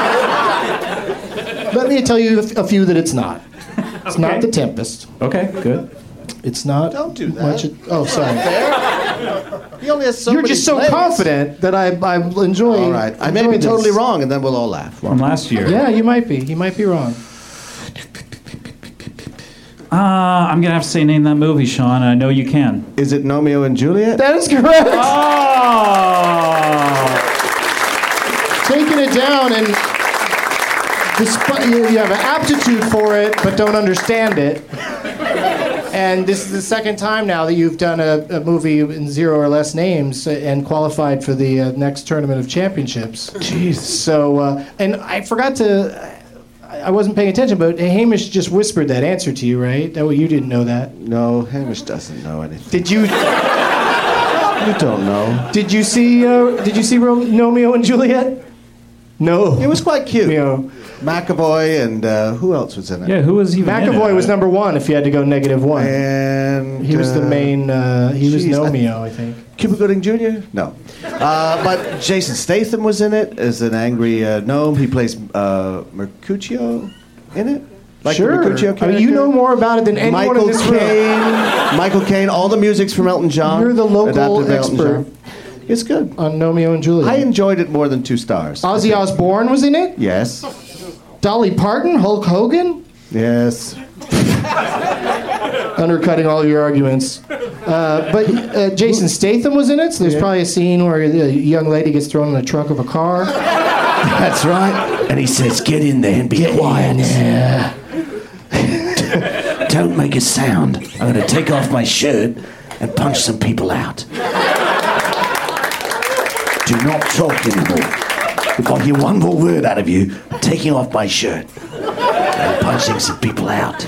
Let me tell you a f- a few that it's not. It's Okay. not The Tempest. Okay, good. It's not. Don't do that. Much of- oh, sorry. He only has so You're many just so plays. confident that I, I'm enjoying. All right. I may be enjoying this. totally wrong, and then we'll all laugh. From last year. Yeah, you might be. You might be wrong. Uh, I'm going to have to say name that movie, Sean. I know you can. Is it Romeo and Juliet? That is correct. Oh! Taking it down, and despite, you, you have an aptitude for it, but don't understand it. And this is the second time now that you've done a, a movie in zero or less names and qualified for the uh, next tournament of championships. Jeez. So, uh, and I forgot to, I wasn't paying attention, but Hamish just whispered that answer to you, right? That you didn't know that. No, Hamish doesn't know anything. Did you? You don't know. Did you see? Uh, did you see Romeo and Juliet? No. It was quite cute. You know, McAvoy and uh, who else was in it? Yeah, who was even in McAvoy it? was number one if you had to go negative one. And He was the uh, main. Uh, he was geez, I- Romeo, I think. Cuba Gooding Junior? No. Uh, but Jason Statham was in it as an angry uh, gnome. He plays uh, Mercutio in it. Like the Sure. Mercutio I mean, character. you know more about it than anyone Michael in this room. Caine. Michael Caine. All the music's from Elton John. You're the local adapted by Elton expert. John. It's good. On Romeo and Juliet. I enjoyed it more than two stars. Ozzy Osbourne was in it. Yes. Dolly Parton, Hulk Hogan. Yes. Undercutting all your arguments. Uh, but uh, Jason Statham was in it, so there's Yeah. probably a scene where a young lady gets thrown in the trunk of a car. That's right. And he says, "Get in there and be quiet. Yeah. Don't make a sound. I'm going to take off my shirt and punch some people out. Do not talk anymore. If I hear one more word out of you, I'm taking off my shirt and punching some people out."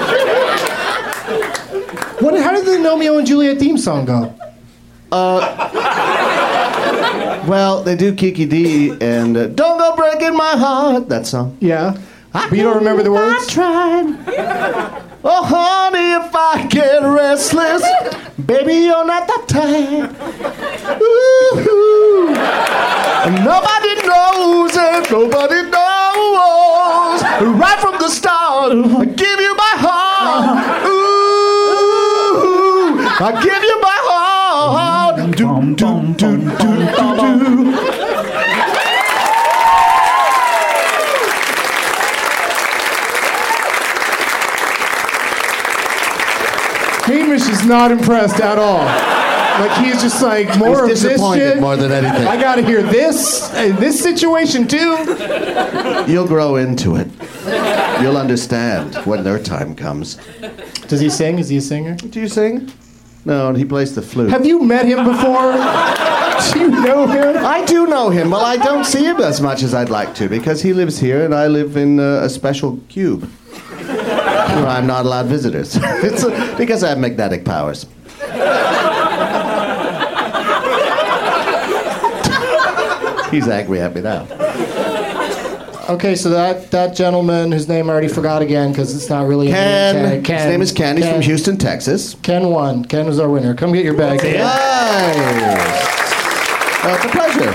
What? How did the Romeo and Juliet theme song go? Well, they do Kiki D and uh, "Don't Go Breaking My Heart." That song. Yeah. But you don't remember the words? I tried. Oh, honey, if I get restless, baby, you're not that type. Ooh, and nobody knows it, nobody knows. Right from the start, I give you my heart. Ooh, I give you my heart. Do, do, do, do, do, do. Hamish is not impressed at all. Like he's just like more He's of this disappointed shit. more than anything. I gotta hear this in this situation too. You'll grow into it. You'll understand when their time comes. Does he sing? Is he a singer? Do you sing? No, he plays the flute. Have you met him before? Do you know him? I do know him. Well, I don't see him as much as I'd like to because he lives here and I live in uh, a special cube where I'm not allowed visitors. It's uh, because I have magnetic powers. He's angry at me now. Okay, so that, that gentleman whose name I already forgot again because it's not really a Ken. name. His name is Ken. He's from Houston, Texas. Ken won. Ken was our winner. Come get your bag. Nice. Uh, it's a pleasure.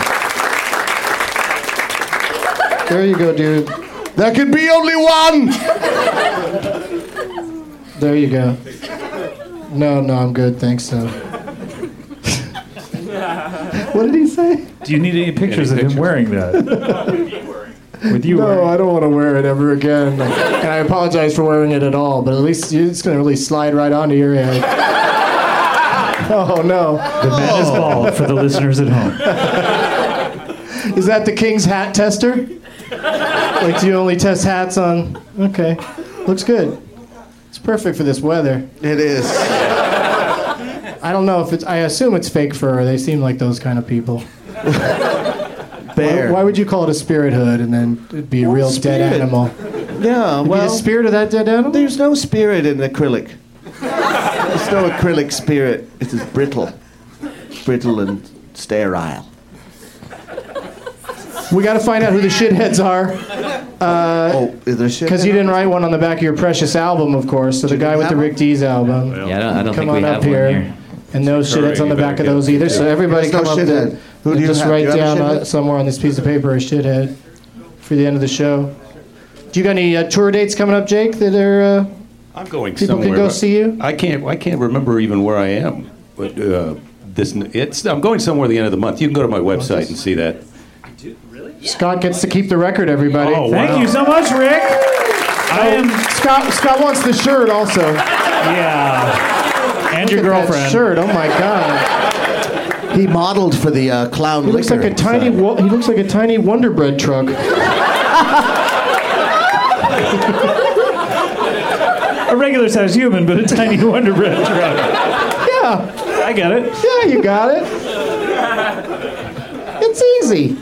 There you go, dude. There could be only one. There you go. No, no, I'm good. Thanks, so. What did he say? Do you need any pictures Any of him pictures? wearing that? With you No, wearing I don't want to wear it ever again. And I apologize for wearing it at all, but at least it's going to really slide right onto your head. Oh, no. The man is bald for the listeners at home. Is that the King's hat tester? Like, do you only test hats on... Okay. Looks good. It's perfect for this weather. It is. I don't know if it's... I assume it's fake fur. They seem like those kind of people. Bear. Why, why would you call it a spirit hood and then it'd be a real dead spirit. animal? Yeah, It'd be well, the spirit of that dead animal? there's no spirit in acrylic. There's no acrylic spirit. It is brittle. Brittle and sterile. We got to find out who the shitheads are. Oh, is there shit? Because you didn't write one on the back of your Precious album, of course. So the guy with the have Rick Dees album. Yeah, I don't, I don't Come think we on have up one here. here. And no shitheads on the you back of better those get- either. So everybody There's come no up shithead. there Who do and you just have? write Do you have a down uh, shithead? somewhere on this piece of paper a shithead for the end of the show. Do you got any uh, tour dates coming up, Jake, that are uh, I'm going people somewhere. can go but see you? I can't. I can't remember even where I am. But uh, this. It's. I'm going somewhere at the end of the month. You can go to my website and see that. Scott gets to keep the record, everybody. Oh, thank wow. you so much, Rick. I am Scott. Scott wants the shirt also. Yeah, and Look your at girlfriend. That shirt. Oh my God. He modeled for the uh, clown. He looks liquor, like a tiny. so. Wo- he looks like a tiny Wonder Bread truck. A regular sized human, but a tiny Wonder Bread truck. Yeah, I get it. Yeah, you got it. It's easy.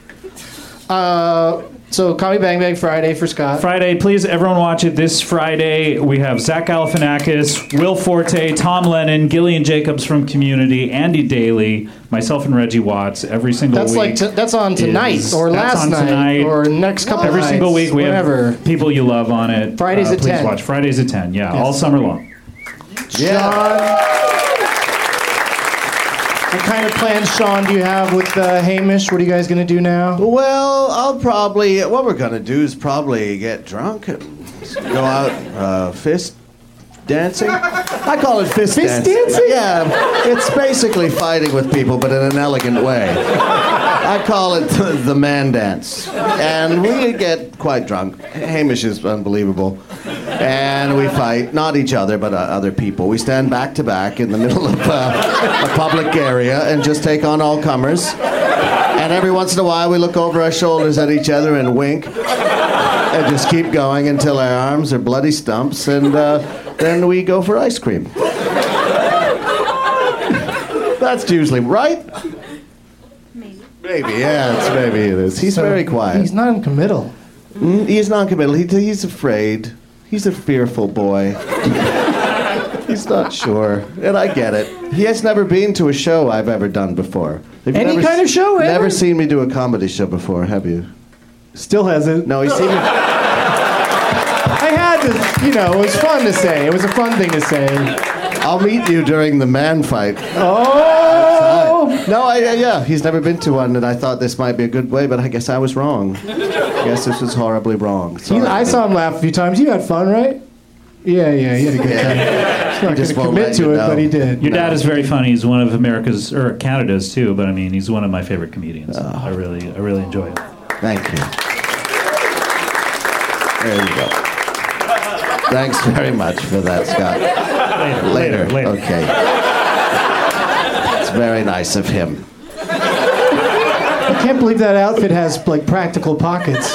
Uh, so Call Me Bang Bang Friday for Scott. Friday, please everyone watch it this Friday. We have Zach Galifianakis, Will Forte, Tom Lennon, Gillian Jacobs from Community, Andy Daly, myself and Reggie Watts every single That's week. like t- that's on tonight is, or that's last on night tonight, or next couple every nights, single week we whenever. have people you love on it. Fridays uh, at please ten. watch Fridays at ten. Yeah, Yes. all summer long. John, what kind of plans, Sean, do you have with uh, Hamish? What are you guys going to do now? Well, I'll probably. What we're gonna do is probably get drunk and go out uh, fist dancing. I call it fist, Fist dancing. dancing? Yeah, it's basically fighting with people, but in an elegant way. I call it the, the man dance, and we get quite drunk. Hamish is unbelievable, and we fight not each other but uh, other people. We stand back to back in the middle of uh, a public area and just take on all comers. And every once in a while, we look over our shoulders at each other and wink, and just keep going until our arms are bloody stumps, and uh, then we go for ice cream. That's usually right. Maybe. Maybe, yeah, it's maybe it is. He's So, very quiet. He's non-committal. Mm, he's non-committal. He, he's afraid. He's a fearful boy. He's not sure, and I get it. He has never been to a show I've ever done before. Have you Any never kind s- of show, ever? Never seen me do a comedy show before, have you? Still hasn't. No, he's seen me. I had to, you know, it was fun to say. It was a fun thing to say. I'll meet you during the man fight. Oh! No, I, uh, yeah, he's never been to one, and I thought this might be a good way, but I guess I was wrong. I guess this was horribly wrong. He, Sorry. I saw him laugh a few times. You had fun, right? Yeah, yeah, he had a good time. He's not going just to won't commit let to you it, know. but he did. Your dad is very funny. He's one of America's or Canada's too, but I mean, he's one of my favorite comedians. I really, I really enjoy it. Thank you. There you go. Thanks very much for that, Scott. Later, later, later. Okay. It's very nice of him. I can't believe that outfit has like practical pockets.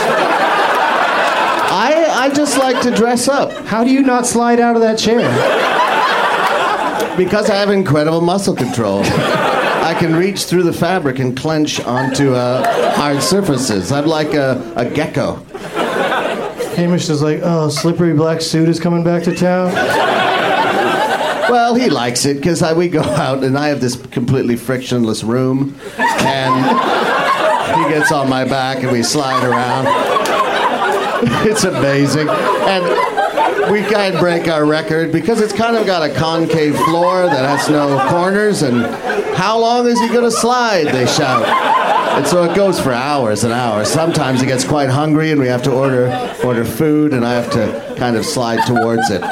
I, I just like to dress up. How do you not slide out of that chair? Because I have incredible muscle control. I can reach through the fabric and clench onto uh, hard surfaces. I'm like a, a gecko. Hamish is like, oh, slippery black suit is coming back to town. Well, he likes it because we go out and I have this completely frictionless room, and he gets on my back and we slide around. It's amazing, and we kind of break our record because it's kind of got a concave floor that has no corners. And how long is he going to slide? They shout. And so it goes for hours and hours. Sometimes he gets quite hungry and we have to order order food, and I have to kind of slide towards it.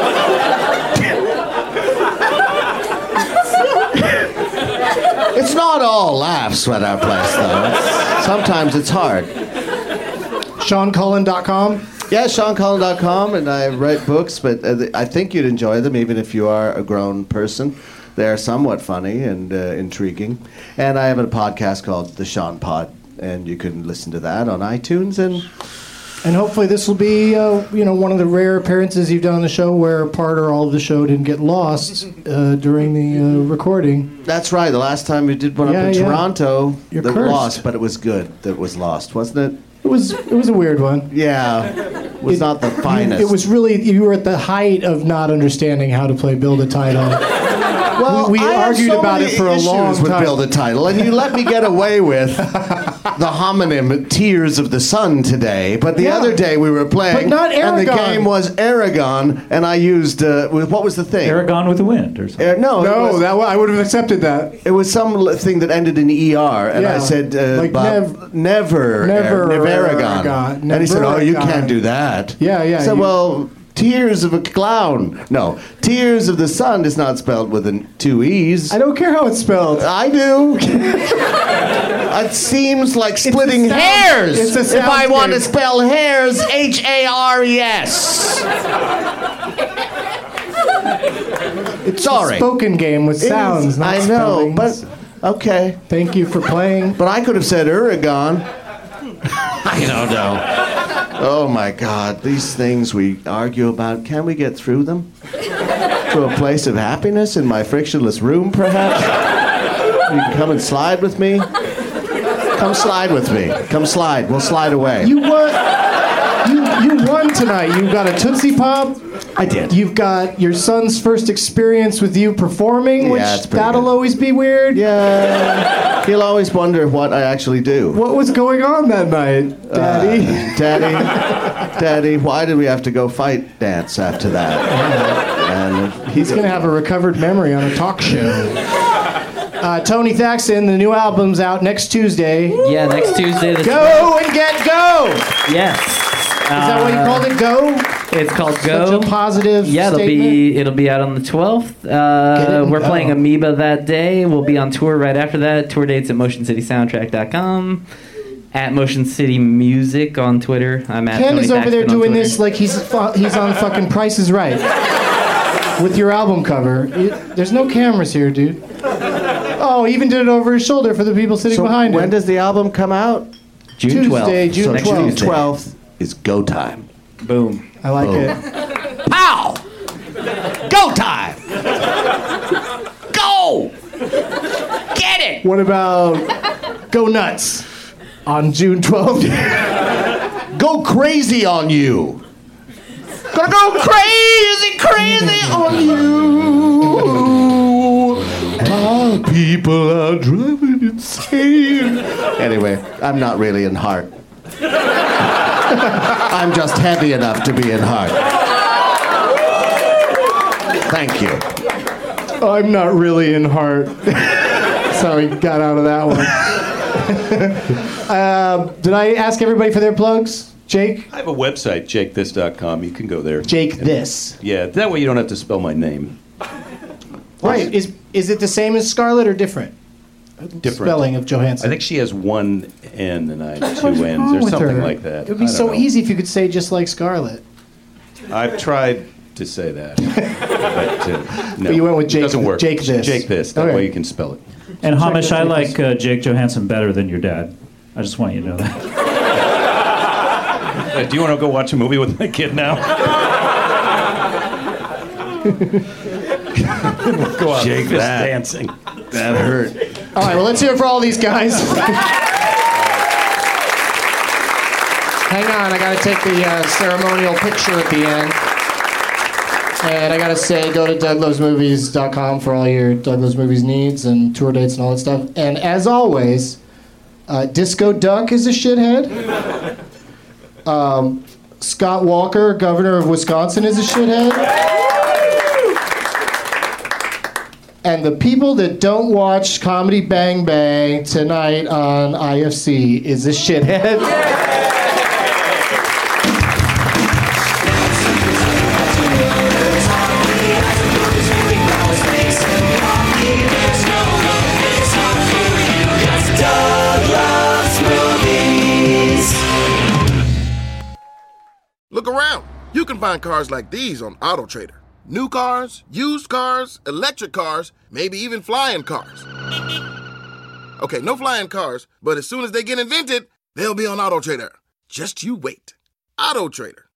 It's not all laughs at our place, though. It's, sometimes it's hard. Sean Cullen dot com. Yeah, Sean Cullen dot com, and I write books, but uh, I think you'd enjoy them even if you are a grown person. They're somewhat funny and uh, intriguing. And I have a podcast called The Sean Pod, and you can listen to that on iTunes. And And hopefully this will be, uh, you know, one of the rare appearances you've done on the show where part or all of the show didn't get lost uh, during the uh, recording. that's right. The last time we did one Yeah, up in yeah. Toronto, You're that cursed. lost, but it was good that it was lost, wasn't it? It was it was a weird one. Yeah, it was It- not the You- finest. It was really, you were at the height of not understanding how to play Build a Title. Well, we we I have argued so about many it for a issues long with time. Build a Title, and you let me get away with the homonym Tears of the Sun today. But the Yeah. other day we were playing, But not and the Aragon. game was Aragon, and I used uh, what was the thing? Aragon with the Wind or something. Uh, no, it No, was, that wa- I would have accepted that. it was some l- thing that ended in E R, and I Yeah, said, uh, like Bob, nev- never, never never Aragon. Aragon, And he said, never oh, you Aragon. can't do that. Yeah, yeah, I said, you- well, Tears of a Clown. No, Tears of the Sun is not spelled with an, two E's. I don't care how it's spelled. I do. It seems like splitting sound- hairs. it's a If I want to soundscape. spell hairs, H A R E S. It's Sorry. a spoken game with It is- sounds, not I know, spellings. but okay. Thank you for playing. But I could have said Uragon. I don't know. Oh my God, these things we argue about, can we get through them? To a place of happiness in my frictionless room, perhaps? You can come and slide with me? Come slide with me. Come slide. We'll slide away. You won. You you won tonight. You got a Tootsie Pop. I did. You've got your son's first experience with you performing, which Yeah, it's pretty that'll good. always be weird. Yeah. He'll always wonder what I actually do. What was going on that night, Daddy? Uh, Daddy, Daddy, why did we have to go fight dance after that? And He's gonna have a recovered memory on a talk show. Uh, Tony Thaxton, the new album's out next Tuesday. Yeah, next Tuesday. The Go and get go. Yes. Is that what you called it? Go. It's called Go. Such a positive Yeah, it'll statement. be it'll be out on the twelfth. Get it Uh, and we're go. playing Amoeba that day. We'll be on tour right after that. Tour dates at motion city soundtrack dot com. At Motion City Music on Twitter. I'm at Ken Tony is over there Thaxton on doing Twitter. this like he's fu- he's on fucking Price is Right with your album cover. It- there's no cameras here, dude. Oh, he even did it over his shoulder for the people sitting so behind when him. does the album come out? June twelfth. Tuesday, June So twelfth. June twelfth is go time. Boom. I like Boom. it. Pow! Go time! Go! Get it! What about Go Nuts on June twelfth? Go crazy on you! Gonna go crazy, crazy on you! Our people are driving insane. Anyway, I'm not really in heart. I'm just heavy enough to be in heart. Thank you. I'm not really in heart. So he got out of that one. uh, did I ask everybody for their plugs? Jake? I have a website, jake this dot com. You can go there. Jake This. Yeah, that way you don't have to spell my name. Right. Is is it the same as Scarlett or different? Different. Spelling of Johansson. I think she has one N and I have two What's N's wrong or with something her? like that. It would be I don't so know. easy if you could say just like Scarlett. I've tried to say that. but, uh, no, But you went with Jake- It doesn't work. Jake this. Jake this. That Okay. way you can spell it. And Hamish, Check I out like uh, Jake Johansson better than your dad. I just want you to know that. Uh, do you want to go watch a movie with my kid now? go out Jake fist that. dancing. That hurt. All right, well, let's hear it for all these guys. Hang on, I got to take the uh, ceremonial picture at the end. And I got to say, go to doug loves movies dot com for all your Doug Loves Movies needs and tour dates and all that stuff. And as always, uh, Disco Duck is a shithead. Um, Scott Walker, governor of Wisconsin, is a shithead. And the people that don't watch Comedy Bang Bang tonight on I F C is a shithead. Look around. You can find cars like these on AutoTrader. New cars, used cars, electric cars, maybe even flying cars. Okay, no flying cars, but as soon as they get invented, they'll be on AutoTrader. Just you wait. AutoTrader.